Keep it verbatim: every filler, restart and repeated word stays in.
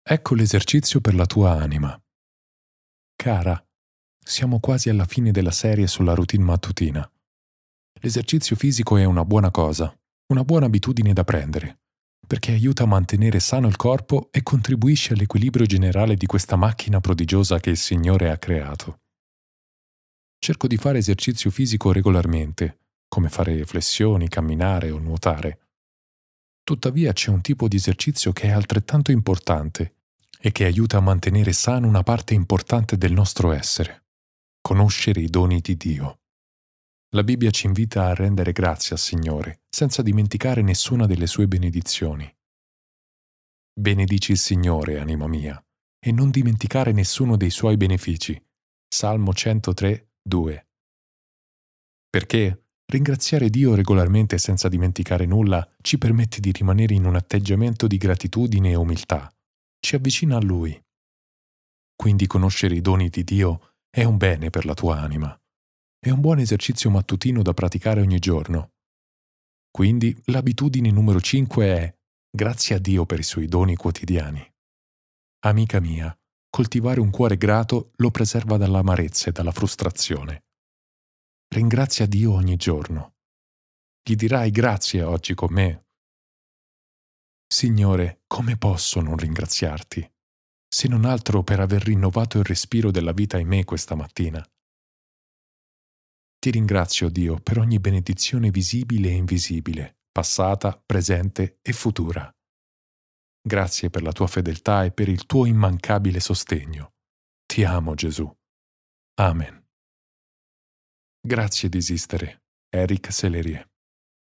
Ecco l'esercizio per la tua anima. Cara, siamo quasi alla fine della serie sulla routine mattutina. L'esercizio fisico è una buona cosa, una buona abitudine da prendere, perché aiuta a mantenere sano il corpo e contribuisce all'equilibrio generale di questa macchina prodigiosa che il Signore ha creato. Cerco di fare esercizio fisico regolarmente, come fare flessioni, camminare o nuotare. Tuttavia c'è un tipo di esercizio che è altrettanto importante e che aiuta a mantenere sano una parte importante del nostro essere: conoscere i doni di Dio. La Bibbia ci invita a rendere grazie al Signore, senza dimenticare nessuna delle sue benedizioni. Benedici il Signore, anima mia, e non dimenticare nessuno dei suoi benefici. Salmo centotré, due. Perché ringraziare Dio regolarmente senza dimenticare nulla ci permette di rimanere in un atteggiamento di gratitudine e umiltà. Ci avvicina a Lui. Quindi conoscere i doni di Dio è un bene per la tua anima. È un buon esercizio mattutino da praticare ogni giorno. Quindi l'abitudine numero cinque è: grazie a Dio per i suoi doni quotidiani. Amica mia, coltivare un cuore grato lo preserva dall'amarezza e dalla frustrazione. Ringrazia Dio ogni giorno. Gli dirai grazie oggi con me. Signore, come posso non ringraziarti, se non altro per aver rinnovato il respiro della vita in me questa mattina? Ti ringrazio, Dio, per ogni benedizione visibile e invisibile, passata, presente e futura. Grazie per la tua fedeltà e per il tuo immancabile sostegno. Ti amo, Gesù. Amen. Grazie di esistere. Eric Sellerie.